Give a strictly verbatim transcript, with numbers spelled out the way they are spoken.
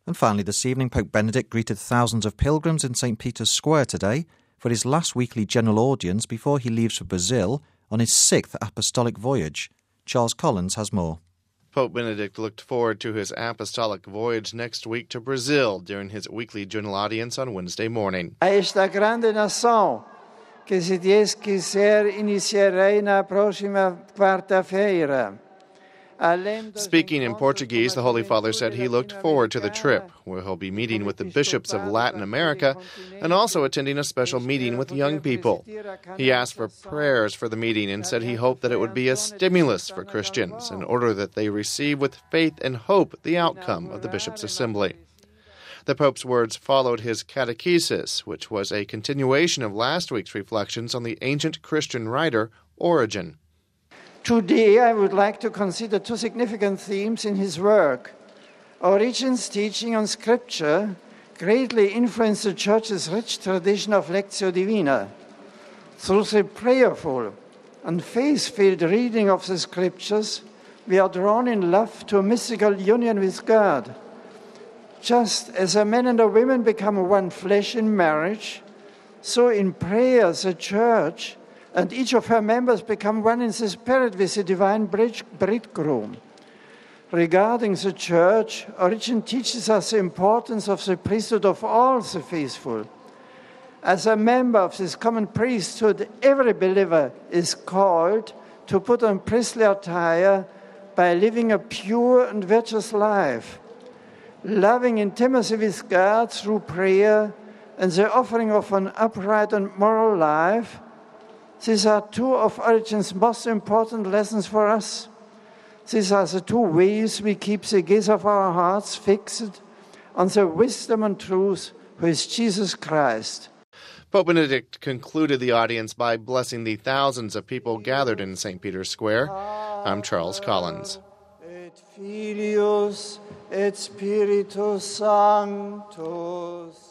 And finally, this evening, Pope Benedict greeted thousands of pilgrims in Saint Peter's Square today for his last weekly general audience before he leaves for Brazil on his sixth apostolic voyage. Charles Collins has more. Pope Benedict looked forward to his apostolic voyage next week to Brazil during his weekly general audience on Wednesday morning. A esta grande nação que se Deus quiser iniciarei na próxima quarta-feira. Speaking in Portuguese, the Holy Father said he looked forward to the trip, where he'll be meeting with the bishops of Latin America and also attending a special meeting with young people. He asked for prayers for the meeting and said he hoped that it would be a stimulus for Christians in order that they receive with faith and hope the outcome of the Bishops' Assembly. The Pope's words followed his catechesis, which was a continuation of last week's reflections on the ancient Christian writer Origen. Today, I would like to consider two significant themes in his work. Origen's teaching on Scripture greatly influenced the Church's rich tradition of Lectio Divina. Through the prayerful and faith-filled reading of the Scriptures, we are drawn in love to a mystical union with God. Just as a man and a woman become one flesh in marriage, so in prayer the Church and each of her members become one in the Spirit with the divine bridegroom. Regarding the Church, Origen teaches us the importance of the priesthood of all the faithful. As a member of this common priesthood, every believer is called to put on priestly attire by living a pure and virtuous life, loving intimacy with God through prayer and the offering of an upright and moral life. These are two of Origen's most important lessons for us. These are the two ways we keep the gaze of our hearts fixed on the wisdom and truth who is Jesus Christ. Pope Benedict concluded the audience by blessing the thousands of people gathered in Saint Peter's Square. I'm Charles Collins. Et Filius et Spiritus Sanctus.